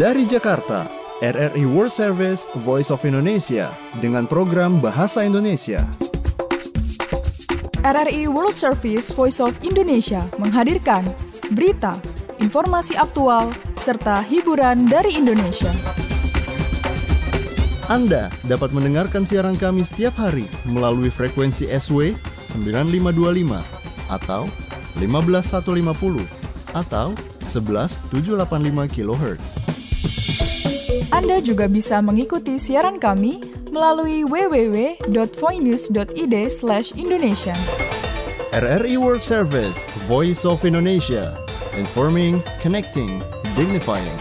Dari Jakarta, RRI World Service Voice of Indonesia dengan program Bahasa Indonesia. RRI World Service Voice of Indonesia menghadirkan berita, informasi aktual, serta hiburan dari Indonesia. Anda dapat mendengarkan siaran kami setiap hari melalui frekuensi SW 9525 atau 15150 atau 11785 kHz. Anda juga bisa mengikuti siaran kami melalui www.voinews.id/Indonesia. RRI World Service, Voice of Indonesia, informing, connecting, dignifying.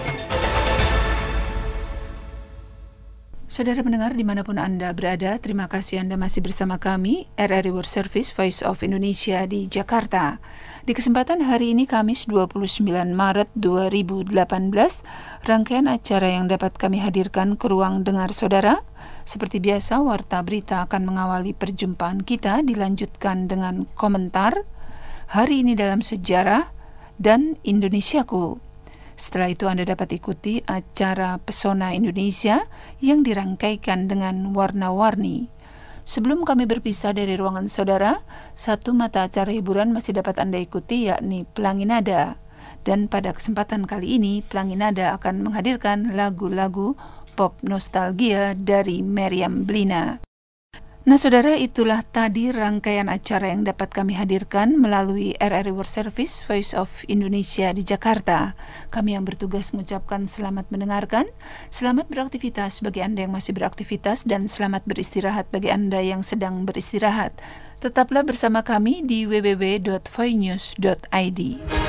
Saudara pendengar dimanapun Anda berada, terima kasih Anda masih bersama kami, RRI World Service Voice of Indonesia di Jakarta. Di kesempatan hari ini, Kamis 29 Maret 2018, rangkaian acara yang dapat kami hadirkan ke ruang dengar saudara. Seperti biasa, Warta Berita akan mengawali perjumpaan kita, dilanjutkan dengan komentar Hari Ini Dalam Sejarah dan Indonesiaku. Setelah itu Anda dapat ikuti acara Pesona Indonesia yang dirangkaikan dengan warna-warni. Sebelum kami berpisah dari ruangan saudara, satu mata acara hiburan masih dapat Anda ikuti, yakni Pelangi Nada. Dan pada kesempatan kali ini, Pelangi Nada akan menghadirkan lagu-lagu pop nostalgia dari Meriam Bellina. Nah saudara, itulah tadi rangkaian acara yang dapat kami hadirkan melalui RRI World Service Voice of Indonesia di Jakarta. Kami yang bertugas mengucapkan selamat mendengarkan, selamat beraktivitas bagi Anda yang masih beraktivitas, dan selamat beristirahat bagi Anda yang sedang beristirahat. Tetaplah bersama kami di www.voinews.id.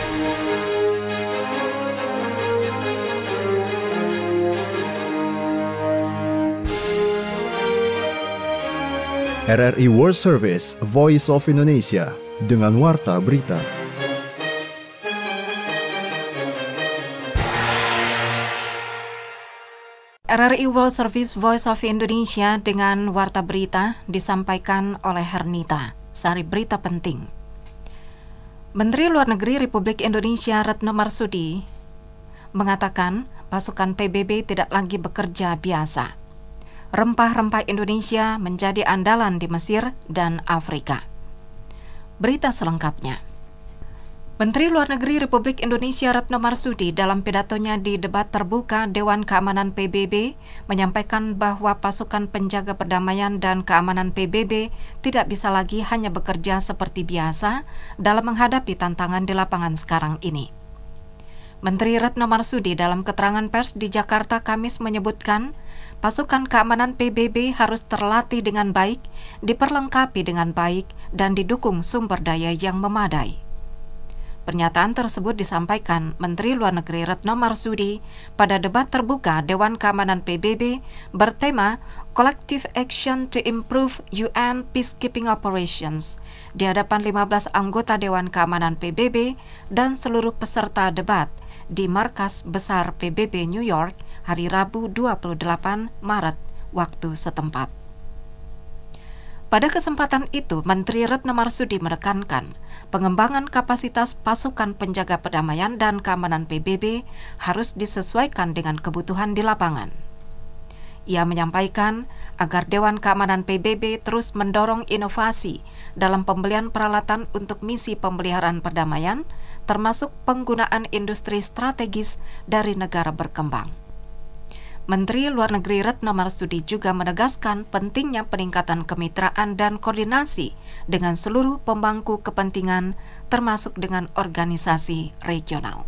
RRI World Service, Voice of Indonesia, dengan Warta Berita. RRI World Service, Voice of Indonesia dengan Warta Berita disampaikan oleh Hernita. Sari berita penting. Menteri Luar Negeri Republik Indonesia Retno Marsudi mengatakan pasukan PBB tidak lagi bekerja biasa. Rempah-rempah Indonesia menjadi andalan di Mesir dan Afrika. Berita selengkapnya. Menteri Luar Negeri Republik Indonesia Retno Marsudi dalam pidatonya di debat terbuka Dewan Keamanan PBB menyampaikan bahwa pasukan penjaga perdamaian dan keamanan PBB tidak bisa lagi hanya bekerja seperti biasa dalam menghadapi tantangan di lapangan sekarang ini. Menteri Retno Marsudi dalam keterangan pers di Jakarta Kamis menyebutkan pasukan keamanan PBB harus terlatih dengan baik, diperlengkapi dengan baik, dan didukung sumber daya yang memadai. Pernyataan tersebut disampaikan Menteri Luar Negeri Retno Marsudi pada debat terbuka Dewan Keamanan PBB bertema Collective Action to Improve UN Peacekeeping Operations di hadapan 15 anggota Dewan Keamanan PBB dan seluruh peserta debat di Markas Besar PBB New York hari Rabu 28 Maret waktu setempat. Pada kesempatan itu, Menteri Retno Marsudi menekankan pengembangan kapasitas pasukan penjaga perdamaian dan keamanan PBB harus disesuaikan dengan kebutuhan di lapangan. Ia menyampaikan agar Dewan Keamanan PBB terus mendorong inovasi dalam pembelian peralatan untuk misi pemeliharaan perdamaian, termasuk penggunaan industri strategis dari negara berkembang. Menteri Luar Negeri Retno Marsudi juga menegaskan pentingnya peningkatan kemitraan dan koordinasi dengan seluruh pemangku kepentingan, termasuk dengan organisasi regional.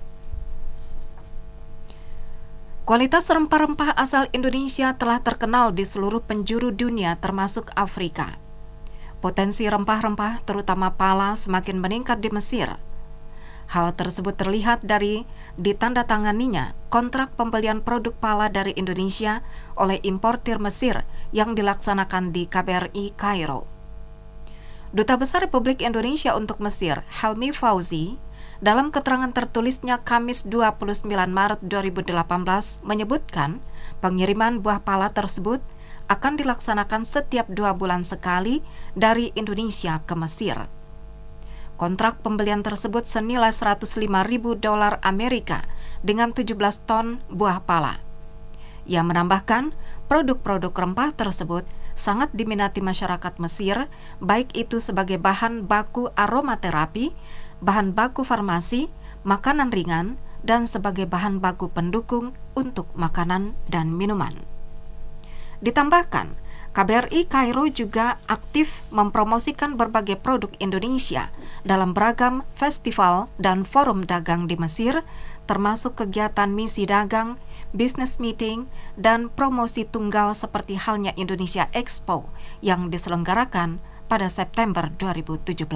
Kualitas rempah-rempah asal Indonesia telah terkenal di seluruh penjuru dunia, termasuk Afrika. Potensi rempah-rempah, terutama pala, semakin meningkat di Mesir. Hal tersebut terlihat dari ditandatanganinya kontrak pembelian produk pala dari Indonesia oleh importir Mesir yang dilaksanakan di KBRI Kairo. Duta Besar Republik Indonesia untuk Mesir, Helmi Fauzi, dalam keterangan tertulisnya Kamis 29 Maret 2018 menyebutkan pengiriman buah pala tersebut akan dilaksanakan setiap 2 bulan sekali dari Indonesia ke Mesir. Kontrak pembelian tersebut senilai $105.000 dengan 17 ton buah pala. Ia menambahkan, produk-produk rempah tersebut sangat diminati masyarakat Mesir, baik itu sebagai bahan baku aromaterapi, bahan baku farmasi, makanan ringan, dan sebagai bahan baku pendukung untuk makanan dan minuman. Ditambahkan, KBRI Kairo juga aktif mempromosikan berbagai produk Indonesia dalam beragam festival dan forum dagang di Mesir, termasuk kegiatan misi dagang, business meeting, dan promosi tunggal seperti halnya Indonesia Expo yang diselenggarakan pada September 2017.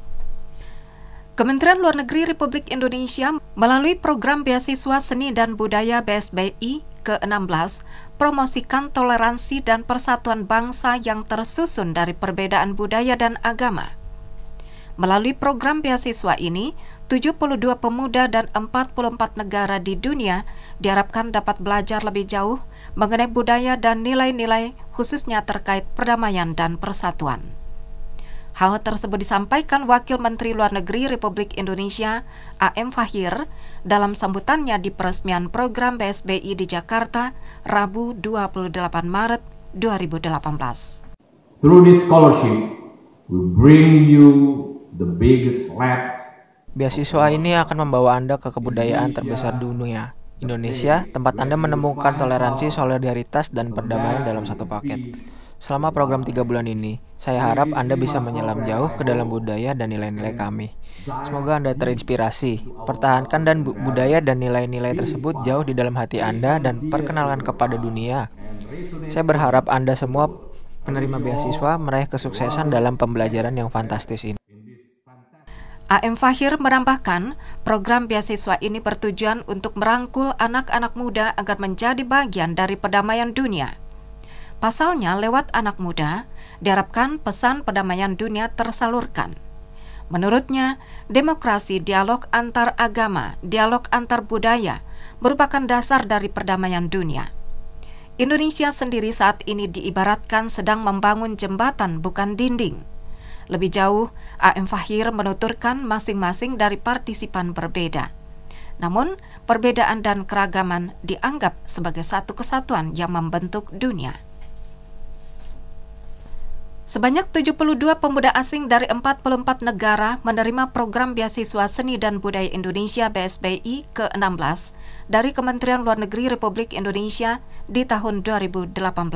Kementerian Luar Negeri Republik Indonesia melalui program Beasiswa Seni dan Budaya BSBI ke-16 promosikan toleransi dan persatuan bangsa yang tersusun dari perbedaan budaya dan agama. Melalui program beasiswa ini, 72 pemuda dan 44 negara di dunia diharapkan dapat belajar lebih jauh mengenai budaya dan nilai-nilai khususnya terkait perdamaian dan persatuan. Hal tersebut disampaikan Wakil Menteri Luar Negeri Republik Indonesia, A.M. Fahir, dalam sambutannya di peresmian program BSBI di Jakarta, Rabu 28 Maret 2018. Through this scholarship, we bring you the biggest lab. Beasiswa ini akan membawa Anda ke kebudayaan terbesar dunia, Indonesia, tempat Anda menemukan toleransi, solidaritas, dan perdamaian dalam satu paket. Selama program 3 bulan ini, saya harap Anda bisa menyelam jauh ke dalam budaya dan nilai-nilai kami. Semoga Anda terinspirasi, pertahankan dan budaya dan nilai-nilai tersebut jauh di dalam hati Anda dan perkenalkan kepada dunia. Saya berharap Anda semua penerima beasiswa meraih kesuksesan dalam pembelajaran yang fantastis ini. A.M. Fahir menambahkan, program beasiswa ini bertujuan untuk merangkul anak-anak muda agar menjadi bagian dari perdamaian dunia. Pasalnya, lewat anak muda, diharapkan pesan perdamaian dunia tersalurkan. Menurutnya, demokrasi, dialog antar agama, dialog antar budaya merupakan dasar dari perdamaian dunia. Indonesia sendiri saat ini diibaratkan sedang membangun jembatan bukan dinding. Lebih jauh, A.M. Fahir menuturkan masing-masing dari partisipan berbeda. Namun, perbedaan dan keragaman dianggap sebagai satu kesatuan yang membentuk dunia. Sebanyak 72 pemuda asing dari 44 negara menerima program beasiswa Seni dan Budaya Indonesia BSBI ke-16 dari Kementerian Luar Negeri Republik Indonesia di tahun 2018.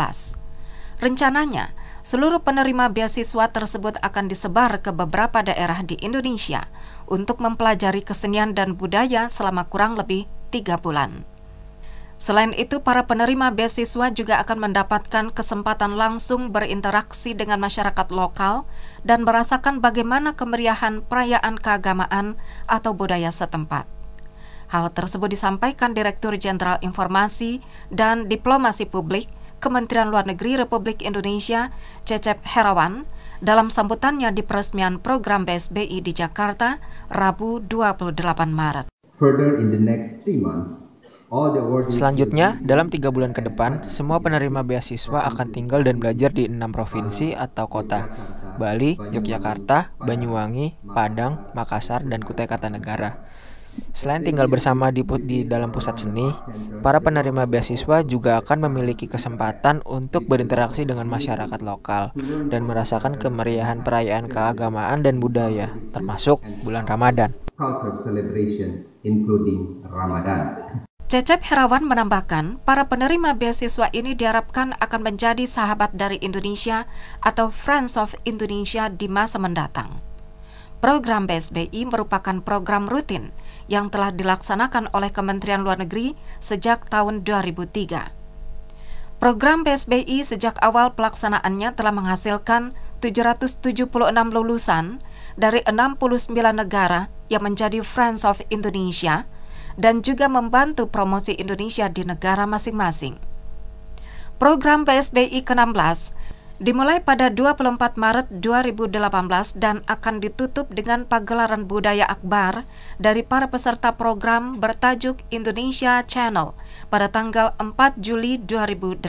Rencananya, seluruh penerima beasiswa tersebut akan disebar ke beberapa daerah di Indonesia untuk mempelajari kesenian dan budaya selama kurang lebih 3 bulan. Selain itu, para penerima beasiswa juga akan mendapatkan kesempatan langsung berinteraksi dengan masyarakat lokal dan merasakan bagaimana kemeriahan perayaan keagamaan atau budaya setempat. Hal tersebut disampaikan Direktur Jenderal Informasi dan Diplomasi Publik Kementerian Luar Negeri Republik Indonesia, Cecep Herawan, dalam sambutannya di peresmian program BSBI di Jakarta, Rabu 28 Maret. Further in the next 3 months, selanjutnya, dalam 3 bulan ke depan, semua penerima beasiswa akan tinggal dan belajar di 6 provinsi atau kota: Bali, Yogyakarta, Banyuwangi, Padang, Makassar, dan Kutai Kartanegara. Selain tinggal bersama di dalam pusat seni, para penerima beasiswa juga akan memiliki kesempatan untuk berinteraksi dengan masyarakat lokal dan merasakan kemeriahan perayaan keagamaan dan budaya, termasuk bulan Ramadan. culture celebration, including Ramadan. Cecep Herawan menambahkan, para penerima beasiswa ini diharapkan akan menjadi sahabat dari Indonesia atau Friends of Indonesia di masa mendatang. Program BSBI merupakan program rutin yang telah dilaksanakan oleh Kementerian Luar Negeri sejak tahun 2003. Program BSBI sejak awal pelaksanaannya telah menghasilkan 776 lulusan dari 69 negara yang menjadi Friends of Indonesia dan juga membantu promosi Indonesia di negara masing-masing. Program BSBI ke-16 dimulai pada 24 Maret 2018 dan akan ditutup dengan pagelaran budaya akbar dari para peserta program bertajuk Indonesia Channel pada tanggal 4 Juli 2018.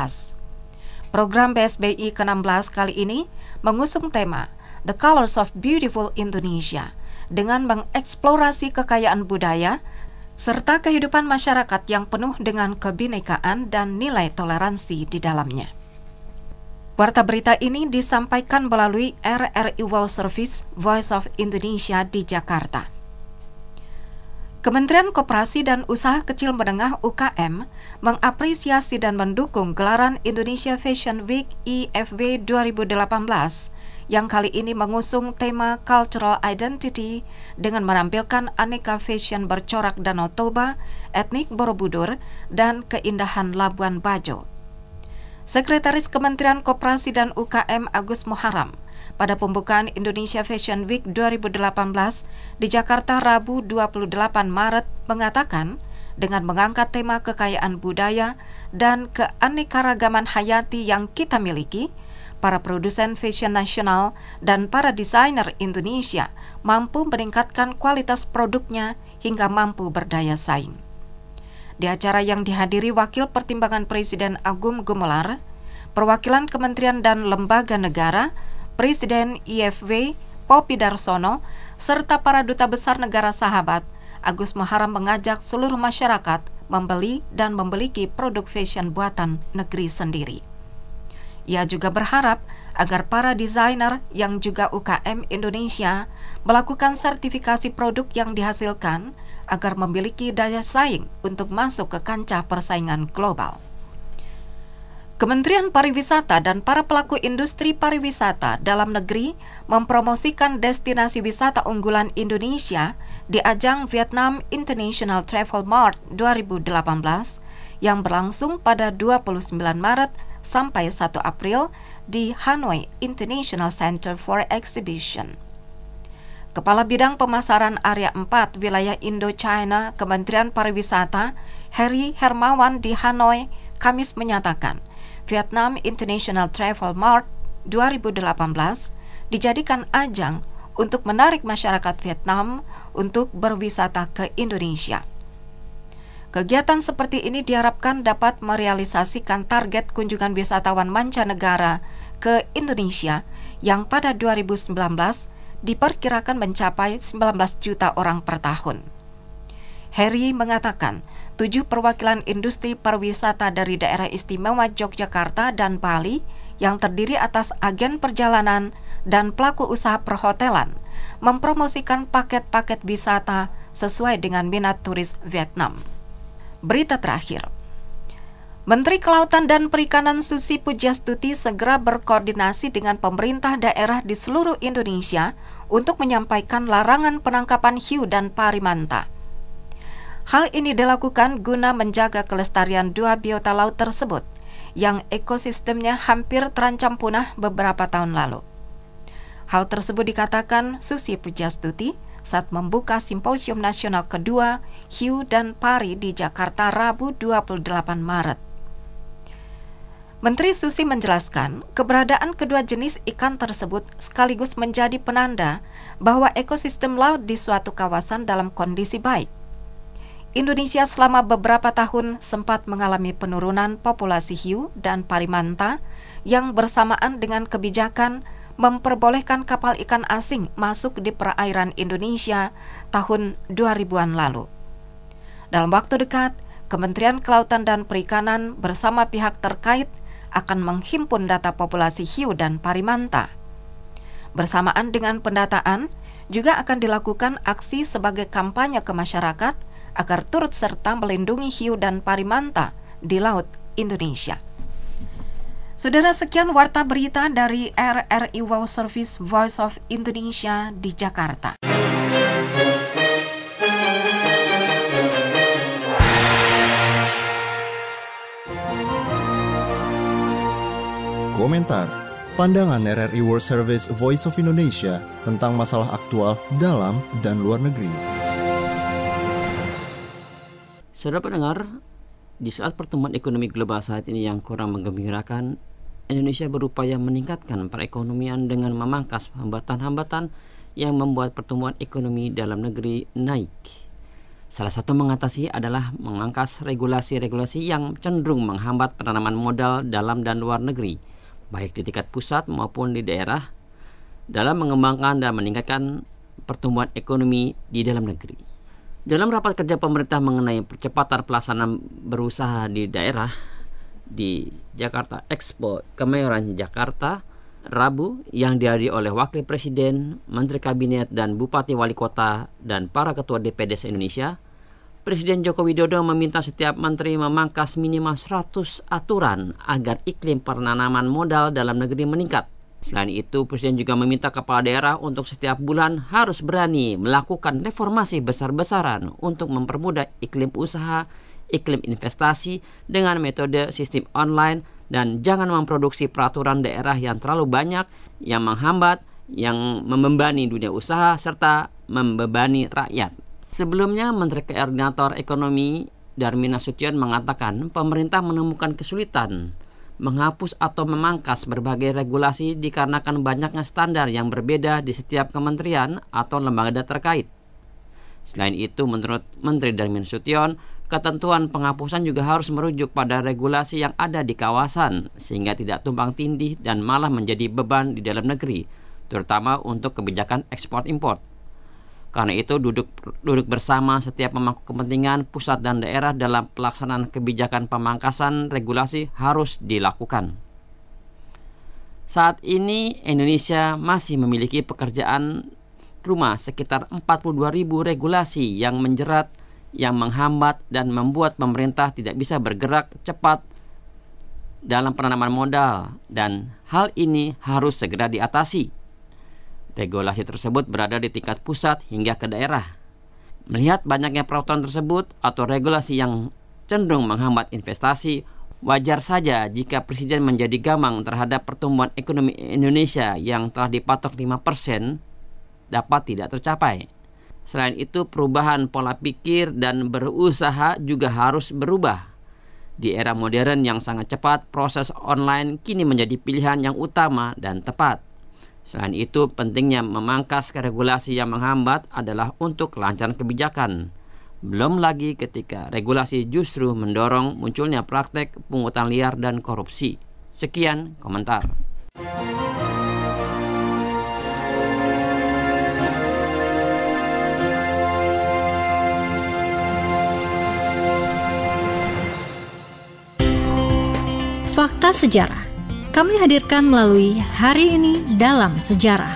Program BSBI ke-16 kali ini mengusung tema The Colors of Beautiful Indonesia dengan mengeksplorasi kekayaan budaya serta kehidupan masyarakat yang penuh dengan kebinekaan dan nilai toleransi di dalamnya. Warta berita ini disampaikan melalui RRI World Service Voice of Indonesia di Jakarta. Kementerian Koperasi dan Usaha Kecil Menengah UKM mengapresiasi dan mendukung gelaran Indonesia Fashion Week IFW 2018 yang kali ini mengusung tema Cultural Identity dengan menampilkan aneka fashion bercorak Danau Toba, etnik Borobudur, dan keindahan Labuan Bajo. Sekretaris Kementerian Koperasi dan UKM Agus Muharram pada pembukaan Indonesia Fashion Week 2018 di Jakarta Rabu 28 Maret mengatakan, dengan mengangkat tema kekayaan budaya dan keanekaragaman hayati yang kita miliki, para produsen fashion nasional dan para desainer Indonesia mampu meningkatkan kualitas produknya hingga mampu berdaya saing. Di acara yang dihadiri Wakil Pertimbangan Presiden Agung Gumelar, perwakilan kementerian dan lembaga negara, Presiden IFW Poppy Darsono, serta para duta besar negara sahabat, Agus Muharram mengajak seluruh masyarakat membeli dan memiliki produk fashion buatan negeri sendiri. Ia juga berharap agar para desainer yang juga UKM Indonesia melakukan sertifikasi produk yang dihasilkan agar memiliki daya saing untuk masuk ke kancah persaingan global. Kementerian Pariwisata dan para pelaku industri pariwisata dalam negeri mempromosikan destinasi wisata unggulan Indonesia di ajang Vietnam International Travel Mart 2018 yang berlangsung pada 29 Maret sampai 1 April di Hanoi International Center for Exhibition. Kepala Bidang Pemasaran Area 4 Wilayah Indo-China Kementerian Pariwisata, Heri Hermawan di Hanoi, Kamis menyatakan, Vietnam International Travel Mart 2018 dijadikan ajang untuk menarik masyarakat Vietnam untuk berwisata ke Indonesia. Kegiatan seperti ini diharapkan dapat merealisasikan target kunjungan wisatawan mancanegara ke Indonesia yang pada 2019 diperkirakan mencapai 19 juta orang per tahun. Heri mengatakan, 7 perwakilan industri pariwisata dari daerah istimewa Yogyakarta dan Bali yang terdiri atas agen perjalanan dan pelaku usaha perhotelan mempromosikan paket-paket wisata sesuai dengan minat turis Vietnam. Berita terakhir, Menteri Kelautan dan Perikanan Susi Pujiastuti segera berkoordinasi dengan pemerintah daerah di seluruh Indonesia untuk menyampaikan larangan penangkapan hiu dan parimanta. Hal ini dilakukan guna menjaga kelestarian 2 biota laut tersebut yang ekosistemnya hampir terancam punah beberapa tahun lalu. Hal tersebut dikatakan Susi Pujiastuti saat membuka Simposium Nasional kedua Hiu dan Pari di Jakarta Rabu 28 Maret. Menteri Susi menjelaskan, keberadaan kedua jenis ikan tersebut sekaligus menjadi penanda bahwa ekosistem laut di suatu kawasan dalam kondisi baik. Indonesia selama beberapa tahun sempat mengalami penurunan populasi hiu dan parimanta yang bersamaan dengan kebijakan memperbolehkan kapal ikan asing masuk di perairan Indonesia tahun 2000-an lalu. Dalam waktu dekat, Kementerian Kelautan dan Perikanan bersama pihak terkait akan menghimpun data populasi hiu dan parimanta. Bersamaan dengan pendataan, juga akan dilakukan aksi sebagai kampanye ke masyarakat agar turut serta melindungi hiu dan parimanta di Laut Indonesia. Saudara, sekian warta berita dari RRI World Service Voice of Indonesia di Jakarta. Komentar, pandangan RRI World Service Voice of Indonesia tentang masalah aktual dalam dan luar negeri. Saudara pendengar, di saat pertumbuhan ekonomi global saat ini yang kurang menggembirakan, Indonesia berupaya meningkatkan perekonomian dengan memangkas hambatan-hambatan yang membuat pertumbuhan ekonomi dalam negeri naik. Salah satu mengatasi adalah memangkas regulasi-regulasi yang cenderung menghambat penanaman modal dalam dan luar negeri, baik di tingkat pusat maupun di daerah, dalam mengembangkan dan meningkatkan pertumbuhan ekonomi di dalam negeri. Dalam rapat kerja pemerintah mengenai percepatan pelaksanaan berusaha di daerah di Jakarta Expo Kemayoran Jakarta Rabu yang dihadiri oleh Wakil Presiden, Menteri Kabinet dan Bupati Wali Kota dan para Ketua DPD se-Indonesia, Presiden Joko Widodo meminta setiap menteri memangkas minimal 100 aturan agar iklim penanaman modal dalam negeri meningkat. Selain itu, Presiden juga meminta kepala daerah untuk setiap bulan harus berani melakukan reformasi besar-besaran untuk mempermudah iklim usaha, iklim investasi dengan metode sistem online dan jangan memproduksi peraturan daerah yang terlalu banyak, yang menghambat, yang membebani dunia usaha, serta membebani rakyat. Sebelumnya, Menteri Koordinator Ekonomi Darmin Nasution mengatakan pemerintah menemukan kesulitan menghapus atau memangkas berbagai regulasi dikarenakan banyaknya standar yang berbeda di setiap kementerian atau lembaga terkait. Selain itu, menurut Menteri Darmin Nasution, ketentuan penghapusan juga harus merujuk pada regulasi yang ada di kawasan sehingga tidak tumpang tindih dan malah menjadi beban di dalam negeri, terutama untuk kebijakan ekspor-impor. Karena itu duduk bersama setiap pemangku kepentingan pusat dan daerah dalam pelaksanaan kebijakan pemangkasan regulasi harus dilakukan. Saat ini Indonesia masih memiliki pekerjaan rumah sekitar 42.000 regulasi yang menjerat, yang menghambat dan membuat pemerintah tidak bisa bergerak cepat dalam penanaman modal, dan hal ini harus segera diatasi. Regulasi tersebut berada di tingkat pusat hingga ke daerah. Melihat banyaknya peraturan tersebut atau regulasi yang cenderung menghambat investasi, wajar saja jika Presiden menjadi gamang terhadap pertumbuhan ekonomi Indonesia yang telah dipatok 5% dapat tidak tercapai. Selain itu, perubahan pola pikir dan berusaha juga harus berubah. Di era modern yang sangat cepat, proses online kini menjadi pilihan yang utama dan tepat. Selain itu, pentingnya memangkas regulasi yang menghambat adalah untuk kelancaran kebijakan. Belum lagi ketika regulasi justru mendorong munculnya praktek pungutan liar dan korupsi. Sekian komentar. Fakta Sejarah kami hadirkan melalui Hari Ini Dalam Sejarah.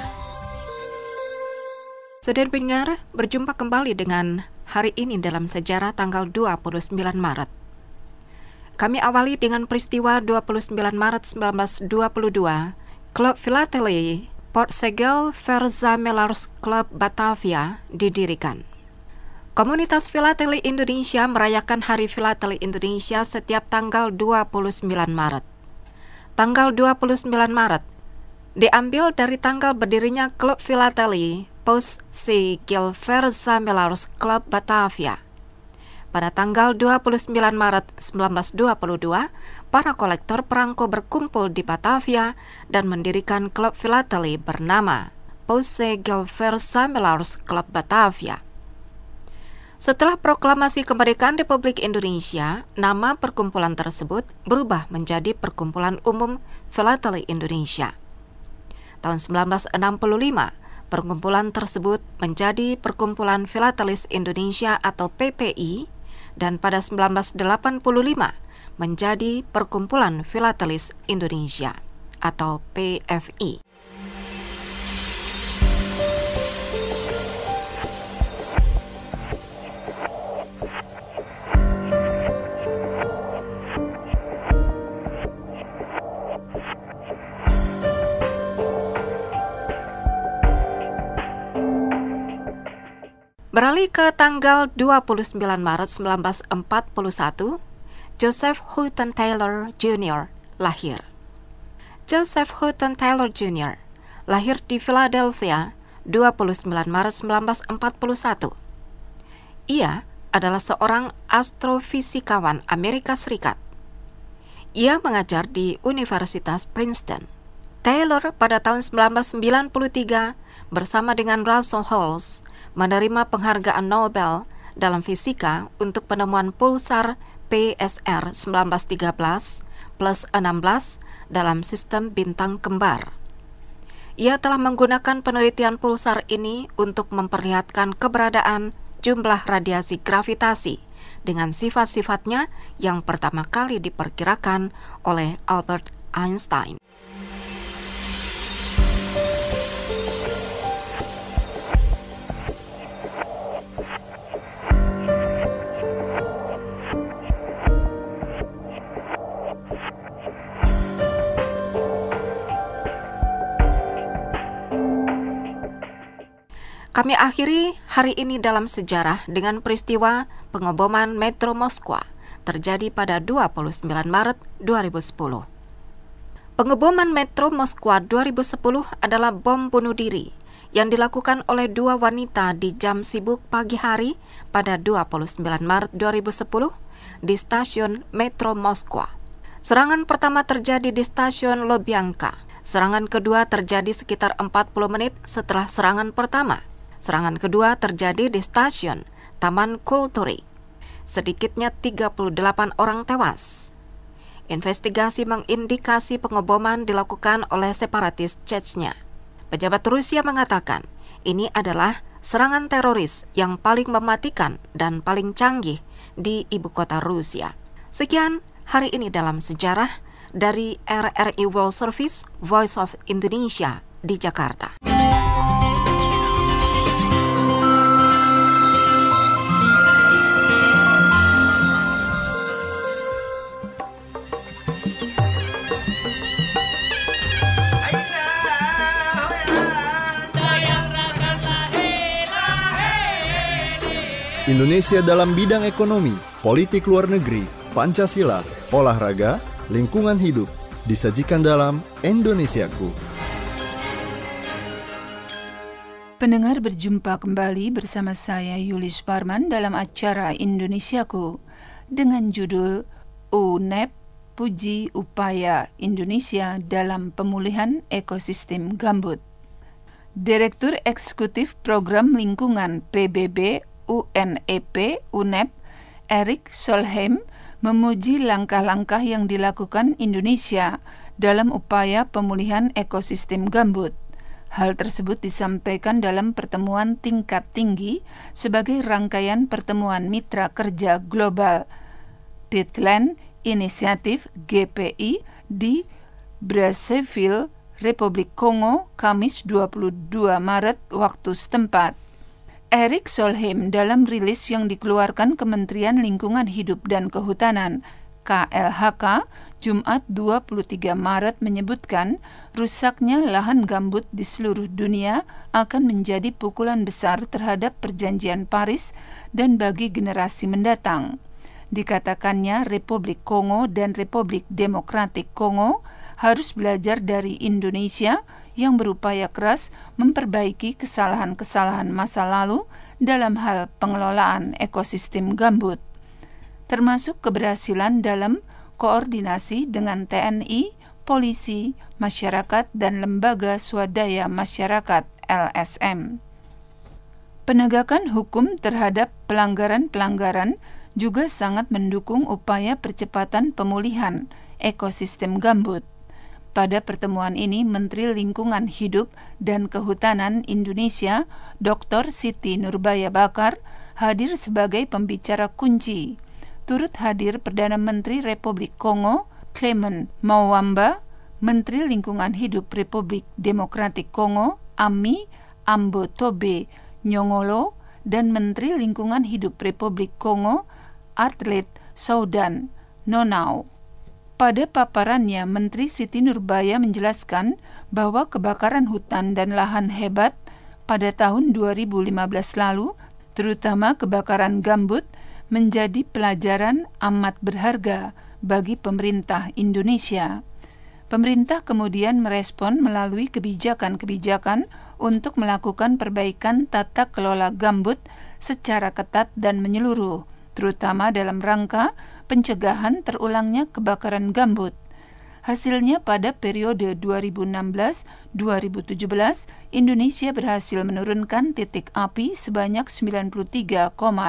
Saudara pendengar, berjumpa kembali dengan Hari Ini Dalam Sejarah tanggal 29 Maret. Kami awali dengan peristiwa 29 Maret 1922, Klub Philately Port Segel Verzamelars Club Batavia didirikan. Komunitas Philately Indonesia merayakan Hari Philately Indonesia setiap tanggal 29 Maret. Tanggal 29 Maret diambil dari tanggal berdirinya Klub Philately Port Segel Verzamelars Club Batavia. Pada tanggal 29 Maret 1922, para kolektor perangko berkumpul di Batavia dan mendirikan Klub Philately bernama Port Segel Verzamelars Club Batavia. Setelah proklamasi kemerdekaan Republik Indonesia, nama perkumpulan tersebut berubah menjadi Perkumpulan Umum Philately Indonesia. Tahun 1965, perkumpulan tersebut menjadi Perkumpulan Filatelis Indonesia atau PPI, dan pada 1985 menjadi Perkumpulan Filatelis Indonesia atau PFI. Beralih ke tanggal 29 Maret 1941, Joseph Houghton Taylor Jr. lahir. Joseph Houghton Taylor Jr. lahir di Philadelphia 29 Maret 1941. Ia adalah seorang astrofisikawan Amerika Serikat. Ia mengajar di Universitas Princeton. Taylor pada tahun 1993 bersama dengan Russell Halls menerima penghargaan Nobel dalam fisika untuk penemuan pulsar PSR 1913 plus 16 dalam sistem bintang kembar. Ia telah menggunakan penelitian pulsar ini untuk memperlihatkan keberadaan jumlah radiasi gravitasi dengan sifat-sifatnya yang pertama kali diperkirakan oleh Albert Einstein. Kami akhiri hari ini dalam sejarah dengan peristiwa pengeboman Metro Moskwa terjadi pada 29 Maret 2010. Pengeboman Metro Moskwa 2010 adalah bom bunuh diri yang dilakukan oleh dua wanita di jam sibuk pagi hari pada 29 Maret 2010 di stasiun Metro Moskwa. Serangan pertama terjadi di stasiun Lubyanka. Serangan kedua terjadi sekitar 40 menit setelah serangan pertama. Serangan kedua terjadi di stasiun Taman Kulturi. Sedikitnya 38 orang tewas. Investigasi mengindikasi pengeboman dilakukan oleh separatis Chechnya. Pejabat Rusia mengatakan ini adalah serangan teroris yang paling mematikan dan paling canggih di ibu kota Rusia. Sekian hari ini dalam sejarah dari RRI World Service Voice of Indonesia di Jakarta. Indonesia dalam bidang ekonomi, politik luar negeri, Pancasila, olahraga, lingkungan hidup, disajikan dalam Indonesiaku. Pendengar, berjumpa kembali bersama saya Yulis Parman dalam acara Indonesiaku dengan judul UNEP Puji Upaya Indonesia dalam Pemulihan Ekosistem Gambut. Direktur Eksekutif Program Lingkungan PBB UNEP (UNEP) Erik Solheim memuji langkah-langkah yang dilakukan Indonesia dalam upaya pemulihan ekosistem gambut. Hal tersebut disampaikan dalam pertemuan tingkat tinggi sebagai rangkaian pertemuan mitra kerja global Peatland Initiative GPI di Brazzaville, Republik Kongo, Kamis 22 Maret waktu setempat. Erik Solheim dalam rilis yang dikeluarkan Kementerian Lingkungan Hidup dan Kehutanan KLHK Jumat 23 Maret menyebutkan rusaknya lahan gambut di seluruh dunia akan menjadi pukulan besar terhadap Perjanjian Paris dan bagi generasi mendatang. Dikatakannya Republik Kongo dan Republik Demokratik Kongo harus belajar dari Indonesia yang berupaya keras memperbaiki kesalahan-kesalahan masa lalu dalam hal pengelolaan ekosistem gambut, termasuk keberhasilan dalam koordinasi dengan TNI, polisi, masyarakat, dan lembaga swadaya masyarakat LSM. Penegakan hukum terhadap pelanggaran-pelanggaran juga sangat mendukung upaya percepatan pemulihan ekosistem gambut. Pada pertemuan ini, Menteri Lingkungan Hidup dan Kehutanan Indonesia, Dr. Siti Nurbaya Bakar, hadir sebagai pembicara kunci. Turut hadir Perdana Menteri Republik Kongo, Clement Mawamba, Menteri Lingkungan Hidup Republik Demokratik Kongo, Ami Ambotobe Nyongolo, dan Menteri Lingkungan Hidup Republik Kongo, Artlet Soudan Nonau. Pada paparannya, Menteri Siti Nurbaya menjelaskan bahwa kebakaran hutan dan lahan hebat pada tahun 2015 lalu, terutama kebakaran gambut, menjadi pelajaran amat berharga bagi pemerintah Indonesia. Pemerintah kemudian merespon melalui kebijakan-kebijakan untuk melakukan perbaikan tata kelola gambut secara ketat dan menyeluruh, terutama dalam rangka pencegahan terulangnya kebakaran gambut. Hasilnya pada periode 2016-2017, Indonesia berhasil menurunkan titik api sebanyak 93,6%.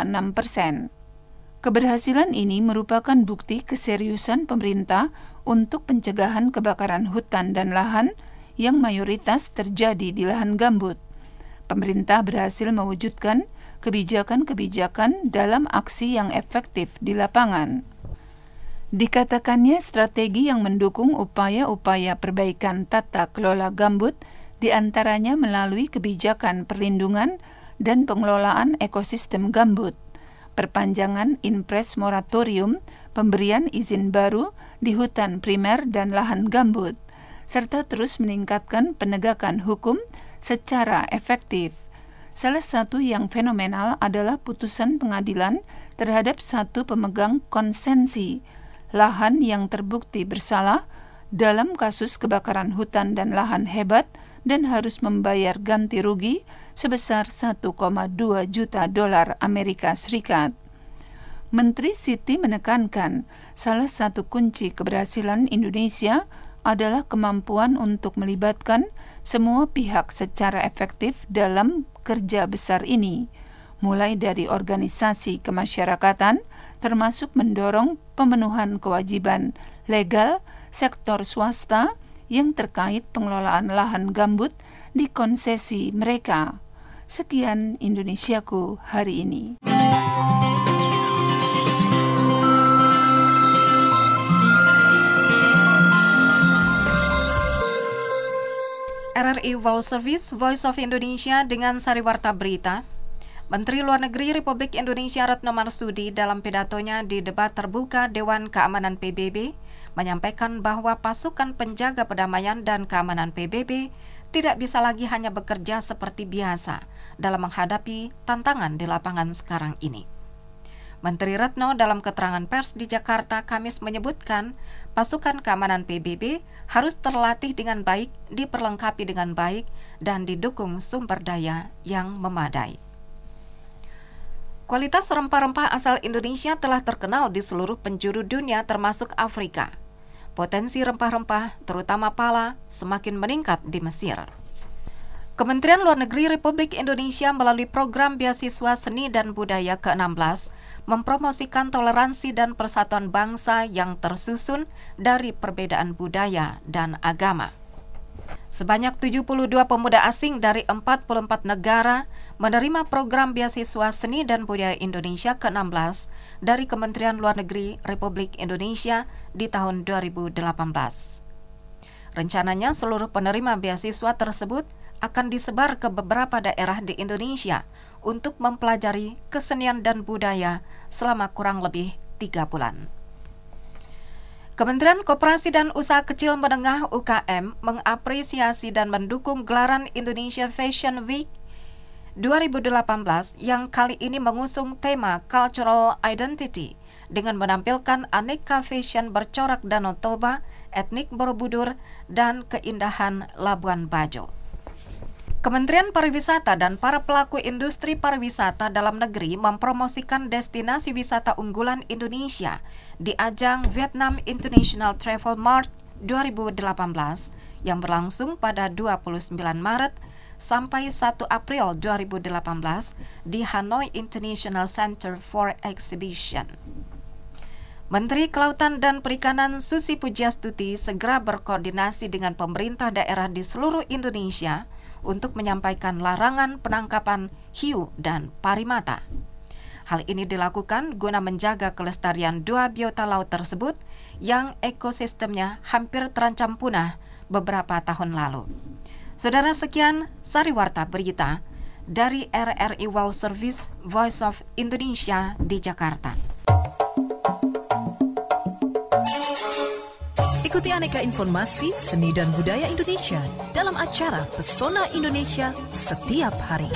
Keberhasilan ini merupakan bukti keseriusan pemerintah untuk pencegahan kebakaran hutan dan lahan yang mayoritas terjadi di lahan gambut. Pemerintah berhasil mewujudkan kebijakan-kebijakan dalam aksi yang efektif di lapangan. Dikatakannya strategi yang mendukung upaya-upaya perbaikan tata kelola gambut diantaranya melalui kebijakan perlindungan dan pengelolaan ekosistem gambut, perpanjangan impres moratorium, pemberian izin baru di hutan primer dan lahan gambut, serta terus meningkatkan penegakan hukum secara efektif. Salah satu yang fenomenal adalah putusan pengadilan terhadap satu pemegang konsensi lahan yang terbukti bersalah dalam kasus kebakaran hutan dan lahan hebat dan harus membayar ganti rugi sebesar 1,2 juta dolar Amerika Serikat. Menteri Siti menekankan salah satu kunci keberhasilan Indonesia adalah kemampuan untuk melibatkan semua pihak secara efektif dalam kerja besar ini, mulai dari organisasi kemasyarakatan, termasuk mendorong pemenuhan kewajiban legal sektor swasta yang terkait pengelolaan lahan gambut di konsesi mereka. Sekian Indonesiaku hari ini. RRI World Service, Voice of Indonesia dengan Sariwarta Berita. Menteri Luar Negeri Republik Indonesia Retno Marsudi dalam pidatonya di debat terbuka Dewan Keamanan PBB menyampaikan bahwa pasukan penjaga perdamaian dan keamanan PBB tidak bisa lagi hanya bekerja seperti biasa dalam menghadapi tantangan di lapangan sekarang ini. Menteri Retno dalam keterangan pers di Jakarta Kamis menyebutkan pasukan keamanan PBB harus terlatih dengan baik, diperlengkapi dengan baik, dan didukung sumber daya yang memadai. Kualitas rempah-rempah asal Indonesia telah terkenal di seluruh penjuru dunia termasuk Afrika. Potensi rempah-rempah, terutama pala, semakin meningkat di Mesir. Kementerian Luar Negeri Republik Indonesia melalui program beasiswa seni dan budaya ke-16 mempromosikan toleransi dan persatuan bangsa yang tersusun dari perbedaan budaya dan agama. Sebanyak 72 pemuda asing dari 44 negara menerima program beasiswa seni dan budaya Indonesia ke-16 dari Kementerian Luar Negeri Republik Indonesia di tahun 2018. Rencananya seluruh penerima beasiswa tersebut akan disebar ke beberapa daerah di Indonesia untuk mempelajari kesenian dan budaya selama kurang lebih 3 bulan. Kementerian Koperasi dan Usaha Kecil Menengah UKM mengapresiasi dan mendukung gelaran Indonesia Fashion Week 2018 yang kali ini mengusung tema Cultural Identity dengan menampilkan aneka fashion bercorak Danau Toba, etnik Borobudur, dan keindahan Labuan Bajo. Kementerian Pariwisata dan para pelaku industri pariwisata dalam negeri mempromosikan destinasi wisata unggulan Indonesia di ajang Vietnam International Travel Mart 2018 yang berlangsung pada 29 Maret sampai 1 April 2018 di Hanoi International Center for Exhibition. Menteri Kelautan dan Perikanan Susi Pujiastuti segera berkoordinasi dengan pemerintah daerah di seluruh Indonesia untuk menyampaikan larangan penangkapan hiu dan parimata. Hal ini dilakukan guna menjaga kelestarian dua biota laut tersebut yang ekosistemnya hampir terancam punah beberapa tahun lalu. Saudara, sekian Sariwarta Berita dari RRI World Service Voice of Indonesia di Jakarta. Ikuti aneka informasi seni dan budaya Indonesia dalam acara Pesona Indonesia setiap hari.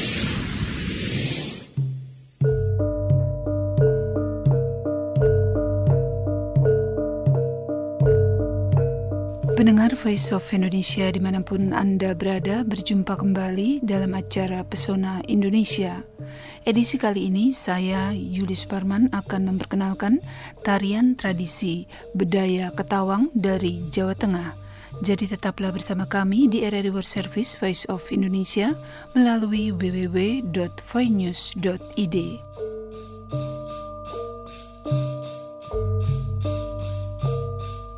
Pendengar Voice of Indonesia dimanapun Anda berada, berjumpa kembali dalam acara Pesona Indonesia. Edisi kali ini saya, Yuli Suparman, akan memperkenalkan tarian tradisi Bedaya Ketawang dari Jawa Tengah. Jadi tetaplah bersama kami di RRI World Service Voice of Indonesia melalui www.voinews.id.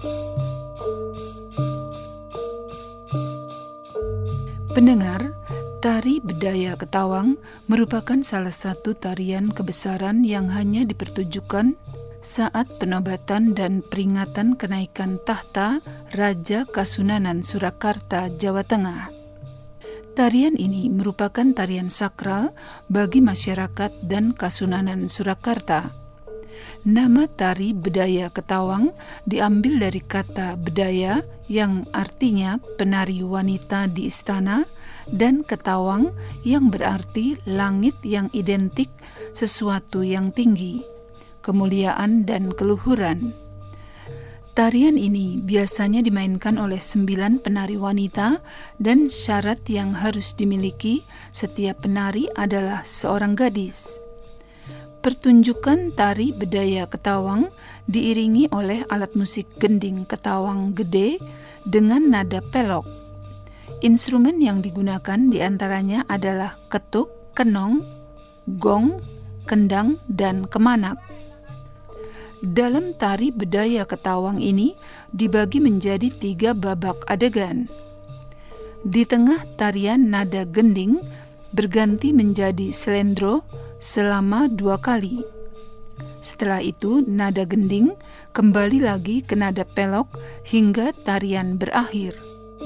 Pendengar, Tari Bedaya Ketawang merupakan salah satu tarian kebesaran yang hanya dipertunjukkan saat penobatan dan peringatan kenaikan tahta Raja Kasunanan Surakarta, Jawa Tengah. Tarian ini merupakan tarian sakral bagi masyarakat dan Kasunanan Surakarta. Nama tari Bedaya Ketawang diambil dari kata bedaya yang artinya penari wanita di istana, dan ketawang yang berarti langit yang identik sesuatu yang tinggi, kemuliaan dan keluhuran. Tarian ini biasanya dimainkan oleh 9 penari wanita dan syarat yang harus dimiliki setiap penari adalah seorang gadis. Pertunjukan tari Bedaya Ketawang diiringi oleh alat musik gending ketawang gede dengan nada pelok. Instrumen yang digunakan diantaranya adalah ketuk, kenong, gong, kendang, dan kemanak. Dalam tari Bedaya Ketawang ini dibagi menjadi 3 babak adegan. Di tengah tarian nada gending berganti menjadi slendro selama 2 kali. Setelah itu nada gending kembali lagi ke nada pelok hingga tarian berakhir.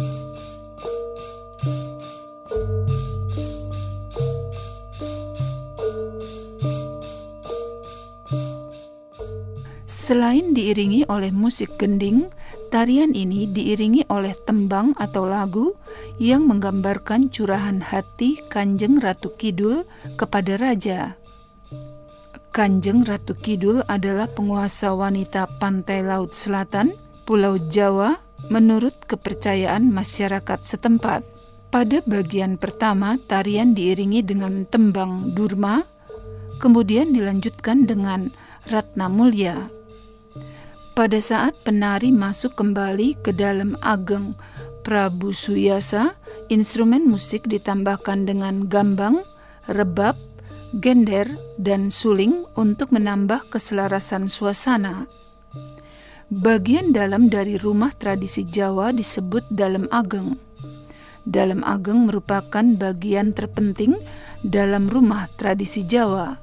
Selain diiringi oleh musik gending, tarian ini diiringi oleh tembang atau lagu yang menggambarkan curahan hati Kanjeng Ratu Kidul kepada raja. Kanjeng Ratu Kidul adalah penguasa wanita pantai laut selatan, Pulau Jawa, menurut kepercayaan masyarakat setempat. Pada bagian pertama, tarian diiringi dengan tembang Durma, kemudian dilanjutkan dengan Ratna Mulya. Pada saat penari masuk kembali ke dalam ageng Prabu Suyasa, instrumen musik ditambahkan dengan gambang, rebab, gender, dan suling untuk menambah keselarasan suasana. Bagian dalam dari rumah tradisi Jawa disebut dalam ageng. Dalam ageng merupakan bagian terpenting dalam rumah tradisi Jawa.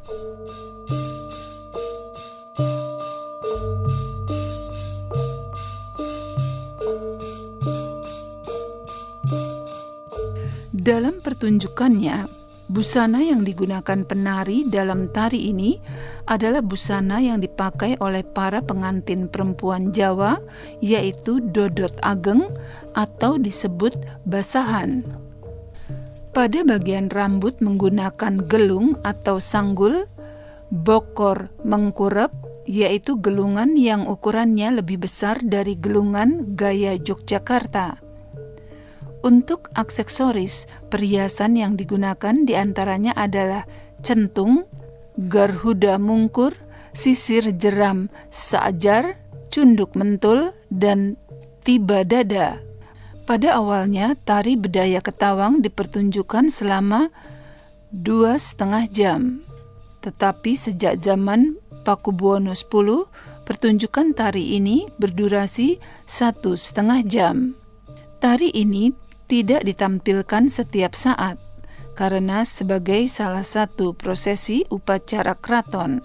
Dalam pertunjukannya, busana yang digunakan penari dalam tari ini adalah busana yang dipakai oleh para pengantin perempuan Jawa, yaitu dodot ageng atau disebut basahan. Pada bagian rambut menggunakan gelung atau sanggul, bokor mengkurep, yaitu gelungan yang ukurannya lebih besar dari gelungan gaya Yogyakarta. Untuk aksesoris, perhiasan yang digunakan diantaranya adalah centung, garhuda mungkur, sisir jeram saajar, cunduk mentul, dan tiba dada. Pada awalnya, tari Bedaya Ketawang dipertunjukkan selama 2,5 jam. Tetapi sejak zaman Pakubuwono X, pertunjukan tari ini berdurasi 1,5 jam. Tari ini tidak ditampilkan setiap saat, karena sebagai salah satu prosesi upacara keraton.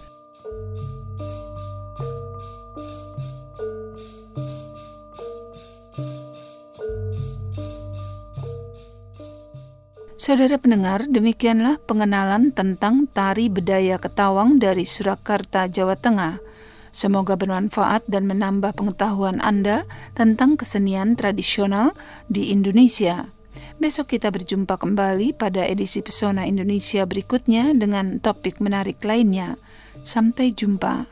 Saudara pendengar, demikianlah pengenalan tentang tari Bedaya Ketawang dari Surakarta, Jawa Tengah. Semoga bermanfaat dan menambah pengetahuan Anda tentang kesenian tradisional di Indonesia. Besok kita berjumpa kembali pada edisi Pesona Indonesia berikutnya dengan topik menarik lainnya. Sampai jumpa.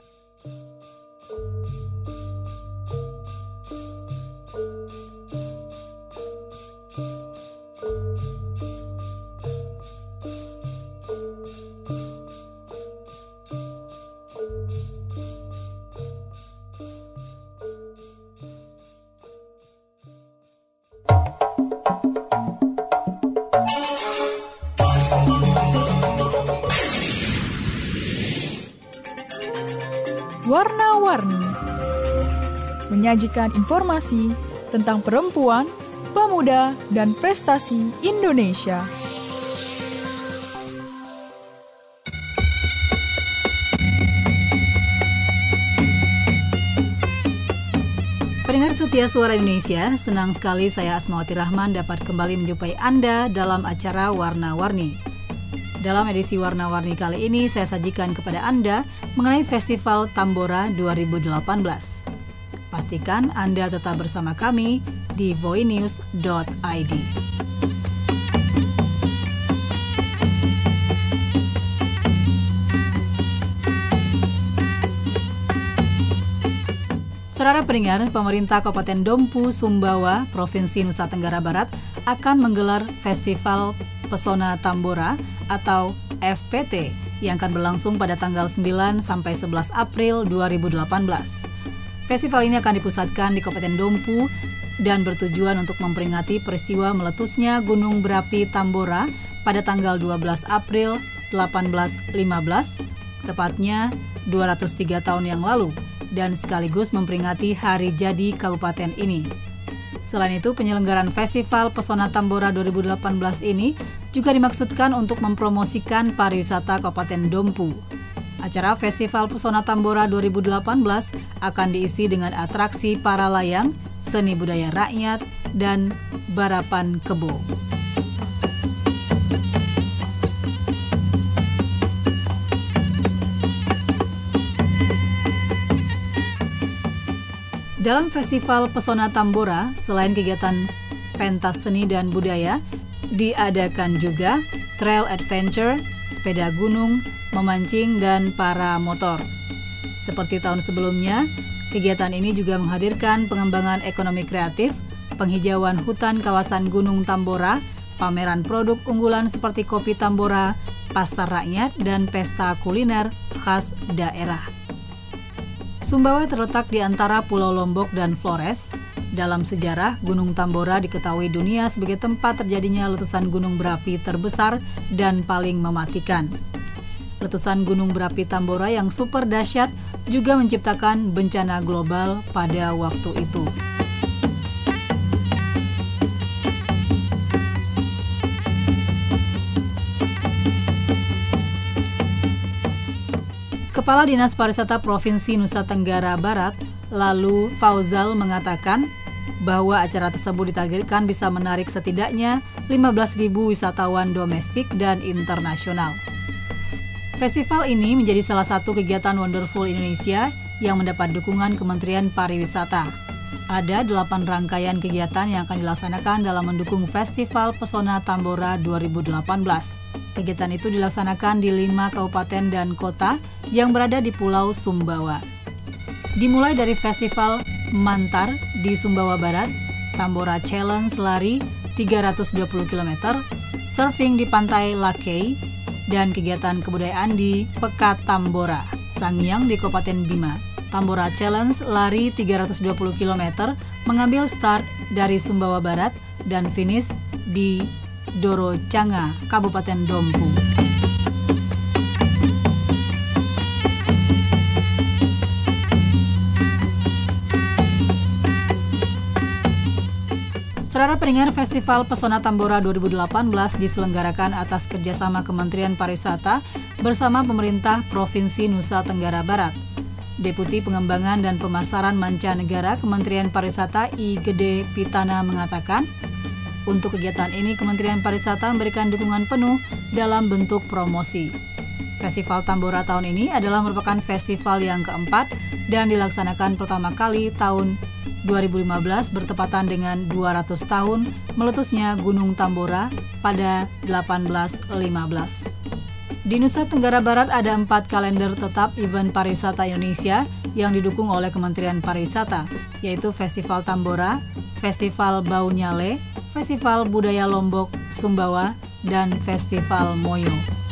Warna-warni menyajikan informasi tentang perempuan, pemuda, dan prestasi Indonesia. Pendengar setia Suara Indonesia, senang sekali saya Asmawati Rahman dapat kembali menjumpai Anda dalam acara Warna-Warni. Dalam edisi Warna-Warni kali ini saya sajikan kepada Anda mengenai Festival Tambora 2018. Pastikan Anda tetap bersama kami di voinews.id. Saudara pendengar, pemerintah Kabupaten Dompu, Sumbawa, Provinsi Nusa Tenggara Barat akan menggelar Festival Pesona Tambora atau FPT yang akan berlangsung pada tanggal 9 sampai 11 April 2018. Festival ini akan dipusatkan di Kabupaten Dompu dan bertujuan untuk memperingati peristiwa meletusnya Gunung Berapi Tambora pada tanggal 12 April 1815, tepatnya 203 tahun yang lalu, dan sekaligus memperingati hari jadi kabupaten ini. Selain itu, penyelenggaraan Festival Pesona Tambora 2018 ini juga dimaksudkan untuk mempromosikan pariwisata Kabupaten Dompu. Acara Festival Pesona Tambora 2018 akan diisi dengan atraksi para layang, seni budaya rakyat, dan barapan kebo. Dalam Festival Pesona Tambora, selain kegiatan pentas seni dan budaya, diadakan juga trail adventure, sepeda gunung, memancing, dan para motor. Seperti tahun sebelumnya, kegiatan ini juga menghadirkan pengembangan ekonomi kreatif, penghijauan hutan kawasan Gunung Tambora, pameran produk unggulan seperti kopi Tambora, pasar rakyat, dan pesta kuliner khas daerah. Sumbawa terletak di antara Pulau Lombok dan Flores. Dalam sejarah, Gunung Tambora diketahui dunia sebagai tempat terjadinya letusan gunung berapi terbesar dan paling mematikan. Letusan gunung berapi Tambora yang super dahsyat juga menciptakan bencana global pada waktu itu. Kepala Dinas Pariwisata Provinsi Nusa Tenggara Barat, Lalu Fauzal, mengatakan bahwa acara tersebut ditargetkan bisa menarik setidaknya 15.000 wisatawan domestik dan internasional. Festival ini menjadi salah satu kegiatan Wonderful Indonesia yang mendapat dukungan Kementerian Pariwisata. Ada 8 rangkaian kegiatan yang akan dilaksanakan dalam mendukung Festival Pesona Tambora 2018. Kegiatan itu dilaksanakan di 5 kabupaten dan kota yang berada di Pulau Sumbawa. Dimulai dari Festival Mantar di Sumbawa Barat, Tambora Challenge lari 320 km, surfing di Pantai Lakei, dan kegiatan kebudayaan di Pekat Tambora, Sangiang di Kabupaten Bima. Tambora Challenge lari 320 km mengambil start dari Sumbawa Barat dan finish di Doro Canga, Kabupaten Dompu. Saudara pendengar, Festival Pesona Tambora 2018 diselenggarakan atas kerjasama Kementerian Pariwisata bersama pemerintah Provinsi Nusa Tenggara Barat. Deputi Pengembangan dan Pemasaran Mancanegara Kementerian Pariwisata I. Gede Pitana mengatakan, untuk kegiatan ini Kementerian Pariwisata memberikan dukungan penuh dalam bentuk promosi. Festival Tambora tahun ini adalah merupakan festival yang keempat dan dilaksanakan pertama kali tahun 2015 bertepatan dengan 200 tahun meletusnya Gunung Tambora pada 1815. Di Nusa Tenggara Barat ada 4 kalender tetap event pariwisata Indonesia yang didukung oleh Kementerian Pariwisata, yaitu Festival Tambora, Festival Bau Nyale, Festival Budaya Lombok Sumbawa, dan Festival Moyo.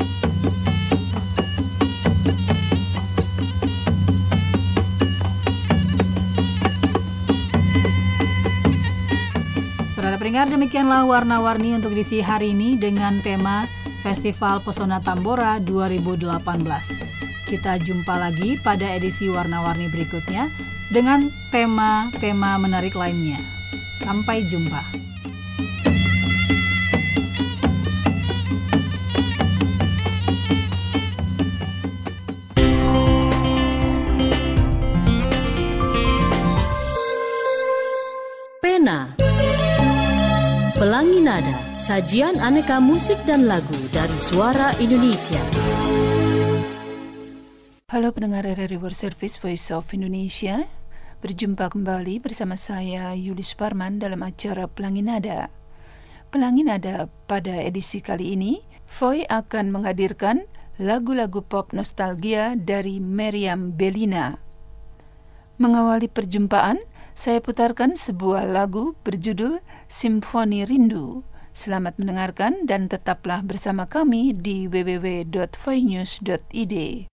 Saudara pendengar, demikianlah warna-warni untuk edisi hari ini dengan tema Festival Pesona Tambora 2018. Kita jumpa lagi pada edisi warna-warni berikutnya dengan tema-tema menarik lainnya. Sampai jumpa. Arena. Pelangi Nada, sajian aneka musik dan lagu dari Suara Indonesia. Halo pendengar RRI World Service Voice of Indonesia. Berjumpa kembali bersama saya Yulis Parman dalam acara Pelangi Nada. Pelangi Nada pada edisi kali ini, Voi akan menghadirkan lagu-lagu pop nostalgia dari Meriam Bellina. Mengawali perjumpaan, saya putarkan sebuah lagu berjudul Simfoni Rindu. Selamat mendengarkan dan tetaplah bersama kami di www.voinews.id.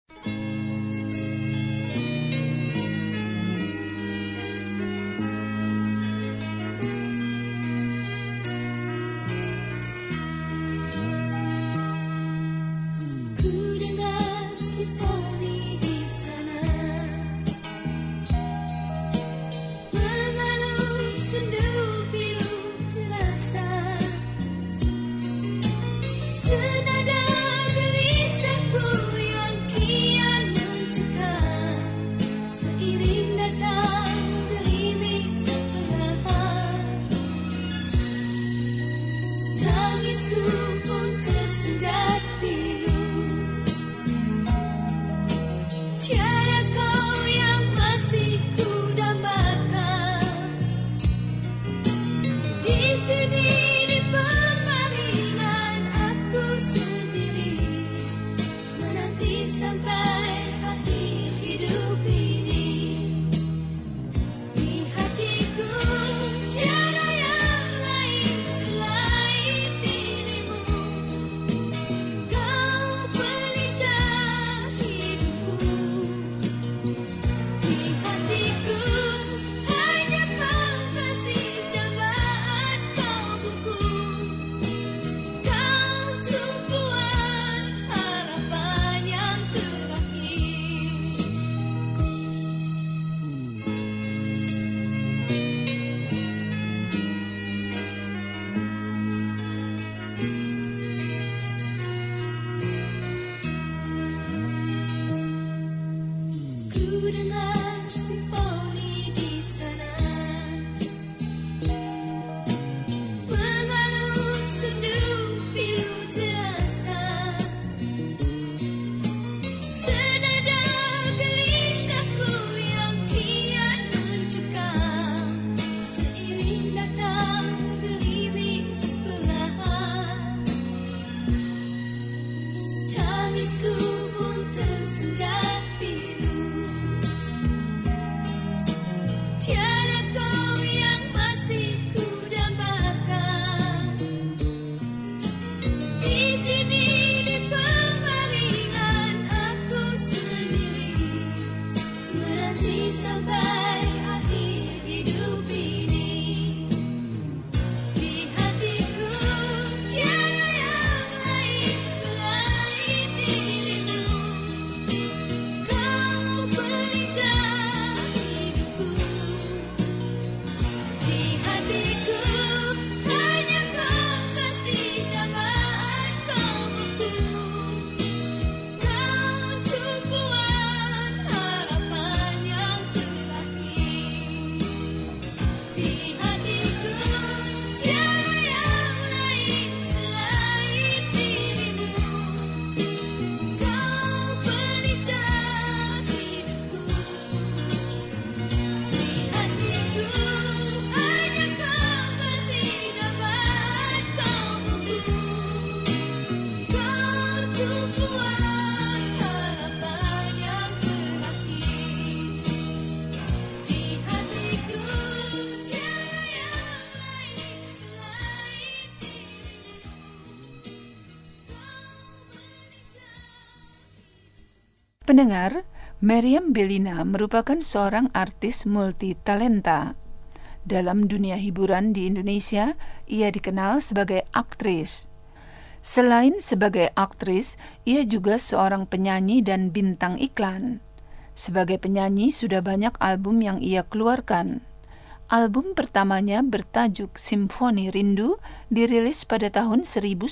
Pendengar, Meriam Bellina merupakan seorang artis multitalenta. Dalam dunia hiburan di Indonesia, ia dikenal sebagai aktris. Selain sebagai aktris, ia juga seorang penyanyi dan bintang iklan. Sebagai penyanyi, sudah banyak album yang ia keluarkan. Album pertamanya bertajuk Simfoni Rindu dirilis pada tahun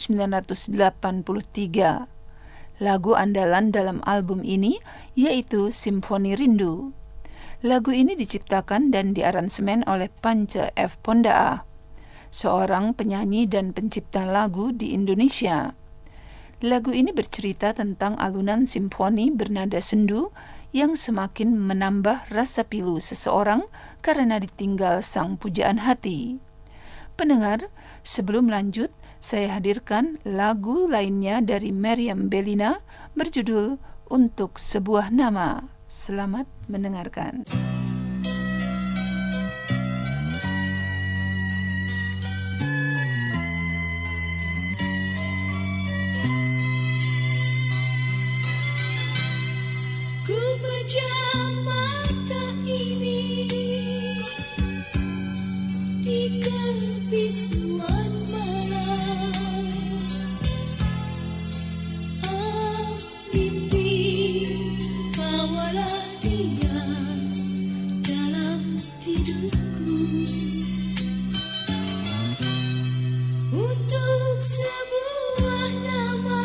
1983. Lagu andalan dalam album ini yaitu Simfoni Rindu. Lagu ini diciptakan dan diaransemen oleh Panca F. Pondaa, seorang penyanyi dan pencipta lagu di Indonesia. Lagu ini bercerita tentang alunan simfoni bernada sendu yang semakin menambah rasa pilu seseorang karena ditinggal sang pujaan hati. Pendengar, sebelum lanjut, saya hadirkan lagu lainnya dari Meriam Bellina berjudul Untuk Sebuah Nama. Selamat mendengarkan. Ku pejam mata ini di kebisuan malam, mimpi bawalah dia dalam tidurku untuk sebuah nama.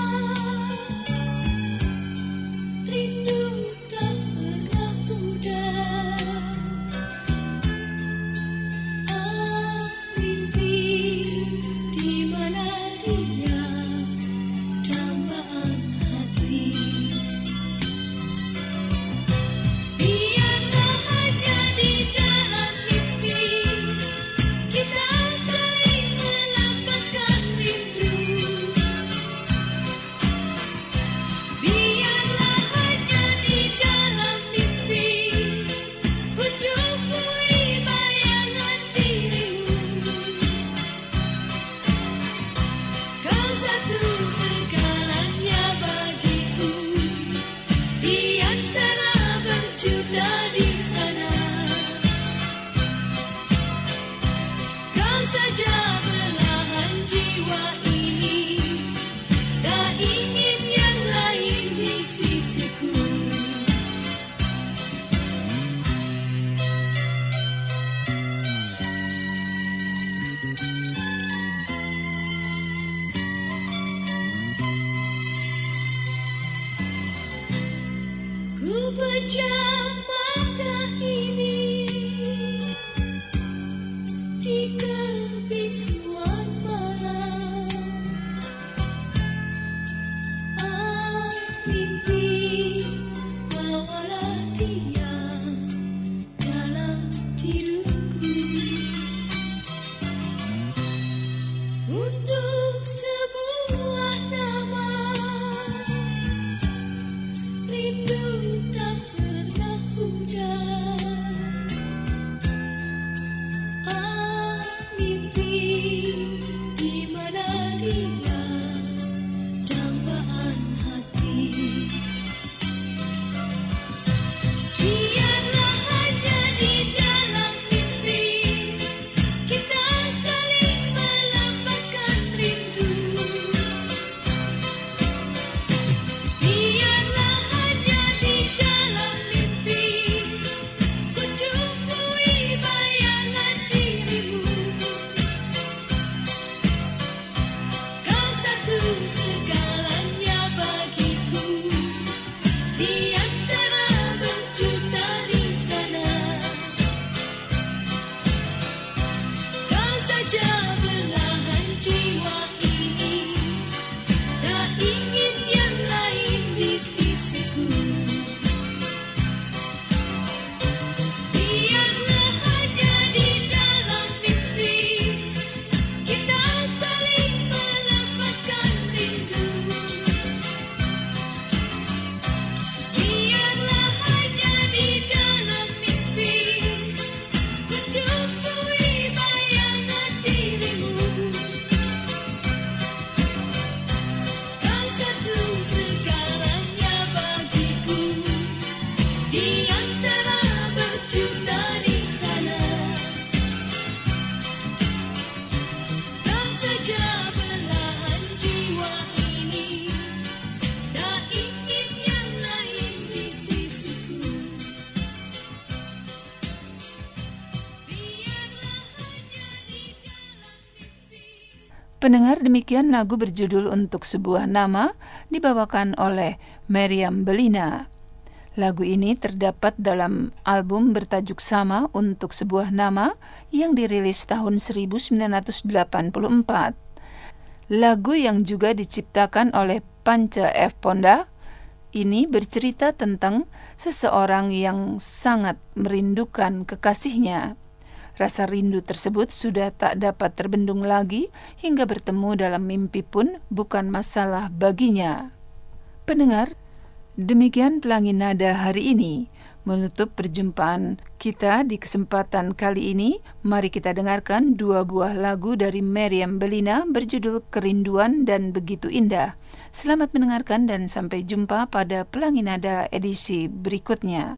Rindu tak pernah pudar, mimpi di mana dia dambaan hati. Biarlah hanya di dalam mimpi kita saling melepaskan rindu. Biarlah hanya di dalam mimpi ku jumpai bayangan dirimu. Kau satu segalanya bagiku di antara berjuta di sana. Kau saja belahan jiwa ini, tak ingin yang lain di sisiku. Ku pejam mata ini di kebisuan malam, mimpi bawalah dia dalam tidurku untuk sebuah nama. Rindu tak pernah pudar, mimpi di mana dia dambaan hati. Biarlah hanya di dalam mimpi kita saling melepaskan rindu. Biarlah hanya di dalam mimpi ku jumpai bayangan dirimu. Kau satu segalanya bagiku di antara berjuta di sana. Kau saja belahan jiwa ini, tak ingin yang lain di sisiku. Biarlah hanya di dalam mimpi kita saling melepaskan rindu. Biarlah hanya di dalam mimpi ku jumpai bayangan dirimu. Kau satu segalanya bagiku di antara berjuta di sana. Kau saja belahan jiwa ini, tak ingin yang lain di sisiku. Biarlah hanya di dalam mimpi. Pendengar, demikian lagu berjudul Untuk Sebuah Nama dibawakan oleh Meriam Bellina. Lagu ini terdapat dalam album bertajuk sama untuk sebuah nama yang dirilis tahun 1984. Lagu yang juga diciptakan oleh Panca F. Ponda ini bercerita tentang seseorang yang sangat merindukan kekasihnya. Rasa rindu tersebut sudah tak dapat terbendung lagi hingga bertemu dalam mimpi pun bukan masalah baginya. Pendengar, demikian Pelangi Nada hari ini. Menutup perjumpaan kita di kesempatan kali ini, mari kita dengarkan 2 buah lagu dari Meriam Bellina berjudul Kerinduan dan Begitu Indah. Selamat mendengarkan dan sampai jumpa pada Pelangi Nada edisi berikutnya.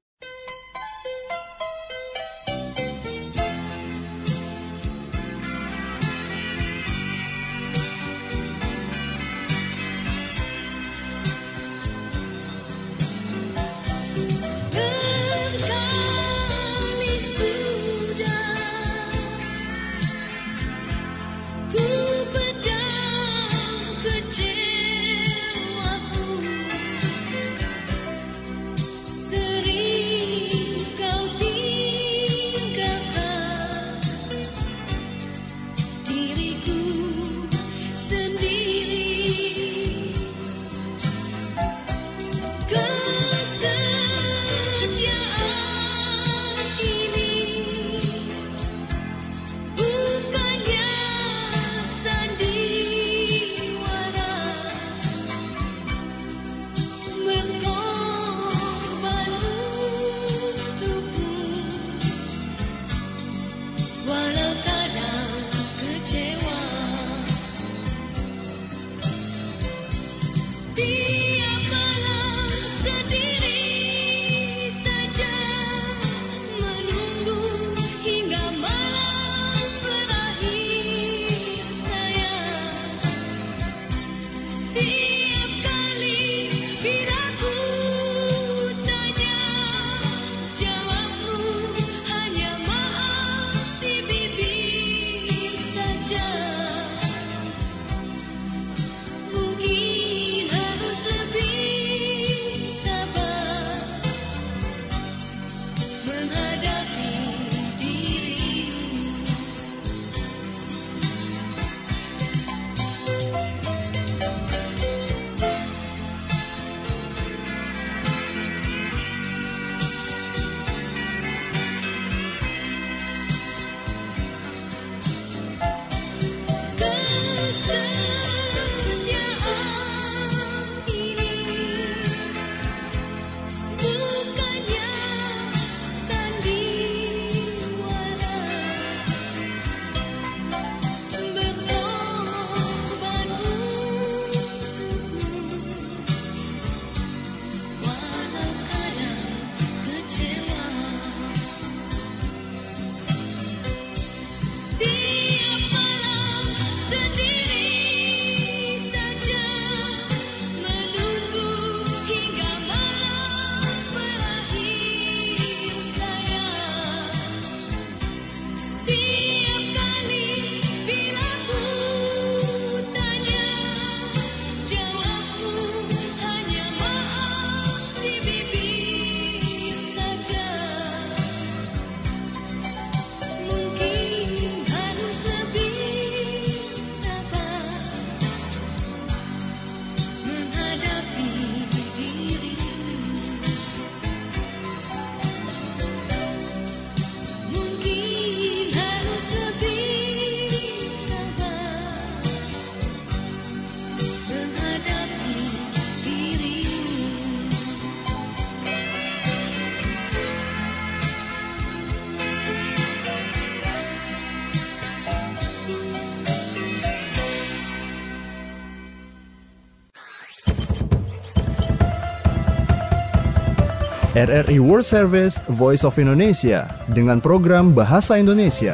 RRI World Service Voice of Indonesia dengan program Bahasa Indonesia.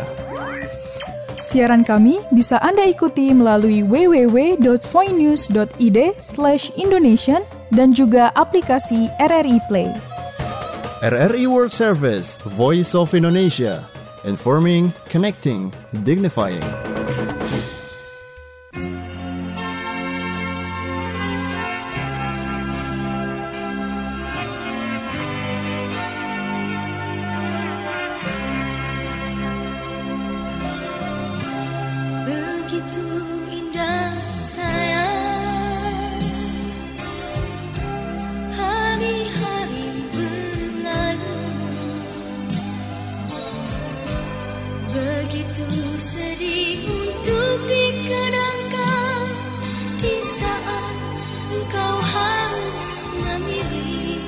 Siaran kami bisa Anda ikuti melalui www.voinews.id/Indonesian dan juga aplikasi RRI Play. RRI World Service Voice of Indonesia. Informing, connecting, dignifying. begitu sedih untuk dikenangkan di saat engkau harus memilih.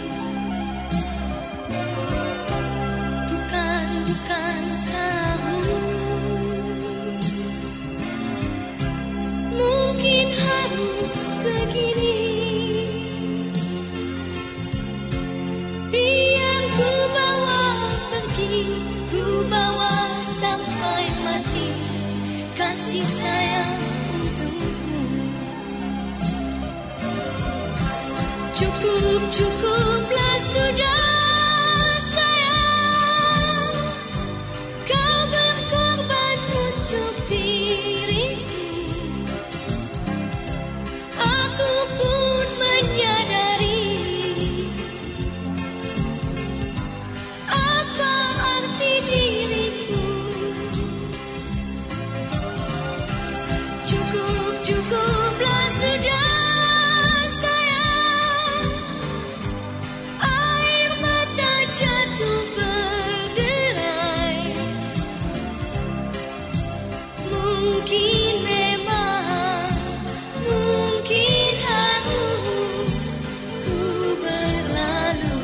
Bukan salahmu, mungkin harus begini. Biar ku bawa pergi, ku bawa sampai mati kasih sayang untukmu. Cukuplah sudah sayang, kau berkorban untuk diriku. Aku pun menyadari apa arti diriku. Cukuplah sudah sayang, air mata jatuh berderai. Mungkin memang, mungkin harus ku berlalu.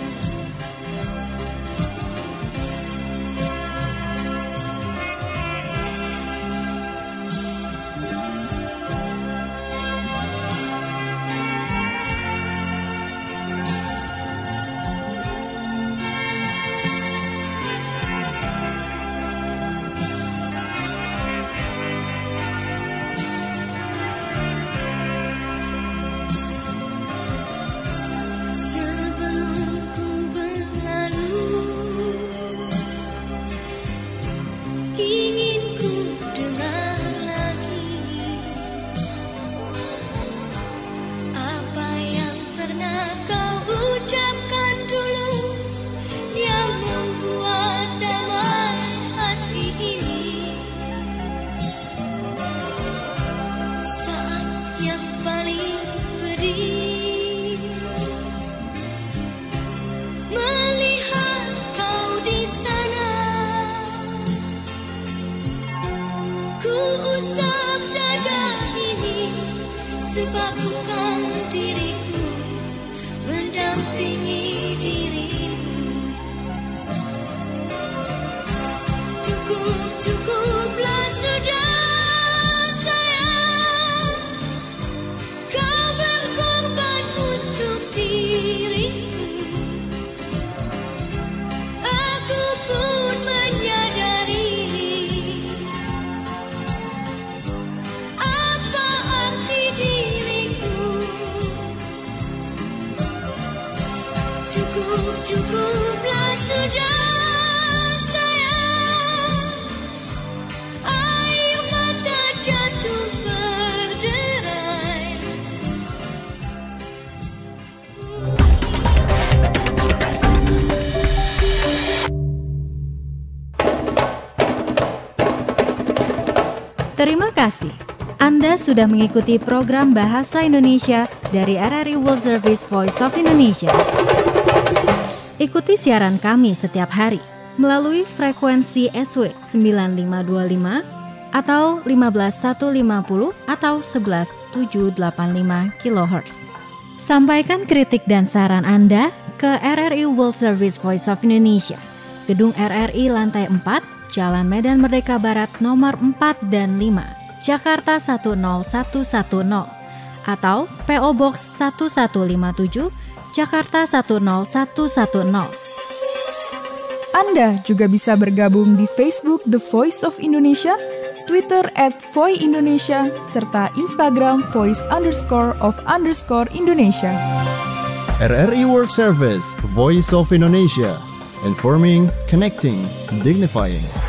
Sebelum ku berlalu, ingin ku dengar lagi apa yang pernah kau ucapkan dulu, yang membuat damai hati ini. Saat yang paling pedih, melihat kau di sana, ku usap dada ini, sebab bukan diriku mendampingi dirimu. Cukuplah sudah sayang, kau berkorban untuk diriku. Aku pun menyadari apa arti diriku. Cukuplah sudah sayang, air mata jatuh berderai. Terima kasih. Anda sudah mengikuti program Bahasa Indonesia dari RRI World Service Voice of Indonesia. Ikuti siaran kami setiap hari melalui frekuensi SW 9525 atau 15150 atau 11785 kHz. Sampaikan kritik dan saran Anda ke RRI World Service Voice of Indonesia, Gedung RRI Lantai 4, Jalan Medan Merdeka Barat nomor 4 dan 5, Jakarta 10110, atau PO Box 1157, Jakarta 10110. Anda juga bisa bergabung di Facebook The Voice of Indonesia, Twitter @voindonesia, serta Instagram voice_of_Indonesia. RRI World Service, Voice of Indonesia. Informing, connecting, dignifying.